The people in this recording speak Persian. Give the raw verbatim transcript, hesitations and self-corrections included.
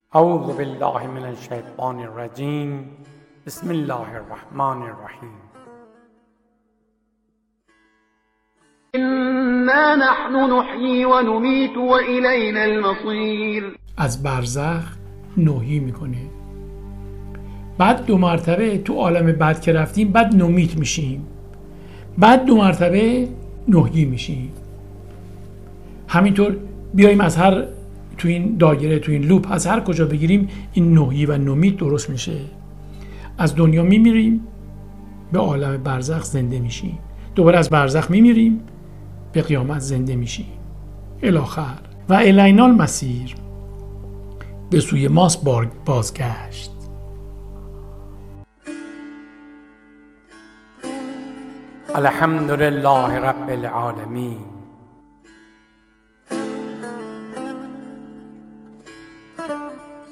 اعوذ بالله من الشیطان الرجیم. بسم الله الرحمن الرحیم. إنا نحن نحيي ونميت وإلينا المصير. از برزخ نحیی میکنه، بعد دو مرتبه تو عالم بعد که رفتیم بعد نمیت میشیم، بعد دو مرتبه نحیی میشیم. همینطور بیایم از هر تو این دایره، تو این لوپ، از هر کجا بگیریم این نحیی و نمیت درست میشه. از دنیا میمیریم، به عالم برزخ زنده میشیم، دوباره از برزخ میمیریم، به قیامت زنده میشیم الاخر. و الینا المصیر، به سوی ماست بازگشت. الحمد لله رب العالمین.